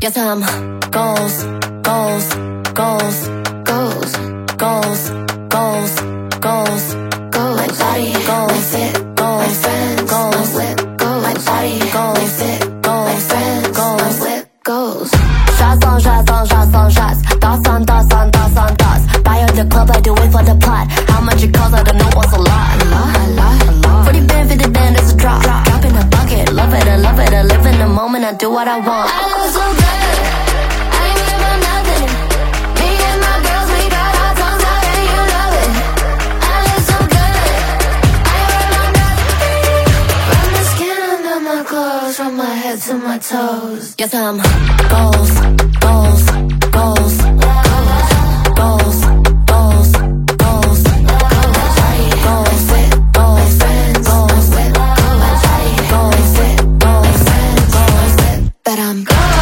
Yes, I'm goals, goals, goals, goals, goals, goals, goals, goals. My body, goals, my fit, goals, my friends, goals, my whip, goals. My body, goals, my fit, goals, my friends, goals, my whip, goals. Shots on shots on shots on shots. Thoughts on thoughts on thoughts on thoughts. Buy up the club, I do it for the pot. How much it costs, I don't know what's a lot. A lot. 40 band, 50 band, it's a drop. Drop in a bucket, love it, I love it. I live in the moment, I do what I want. I look so good. From my head to my toes. Yes, I'm goals, goals, goals, goals, goals, goals, goals, goals, goals, friends, goals, goals, goals, friends, goals. But I'm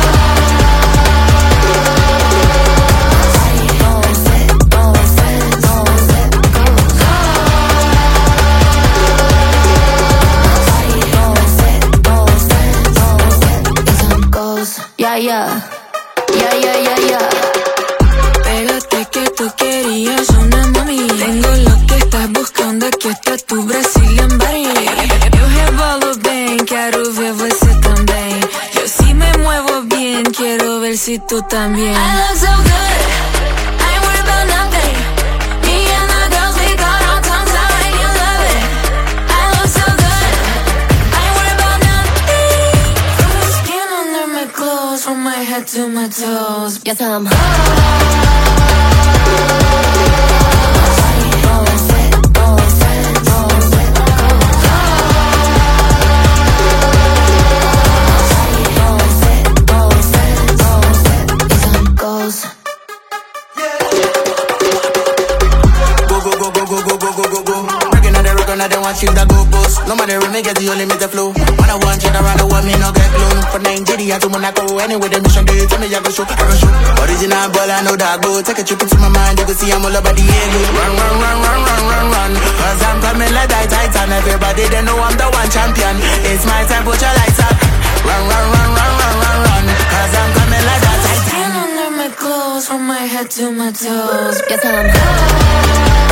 yeah. Pégate que tú querías una mami. Tengo lo que estás buscando, aquí está tu Brazilian body. Eu rebolo bem, quero ver você também. Eu sí me muevo bien, quiero ver si tú también. I look so good, I ain't worried about nothing. Me and the girls, we got our tongues out and you love it. I look so good, I ain't worried about nothing. From the skin under my clothes, from my head to my toes. Yes, I'm I don't want you to go boost. No matter when they get you limit the flow. When I want you around the world, me no get loan. From Nigeria to Monaco, anyway the mission day, tell me I go show. Original ball, I know that go. Take a trip into my mind, you can see I'm all about the ego. Run. Cause I'm coming like that Titan. Everybody they know I'm the one champion. It's my time, put your lights up. Run. Cause I'm coming like that Titan. Skin under my clothes, from my head to my toes. yes, I'm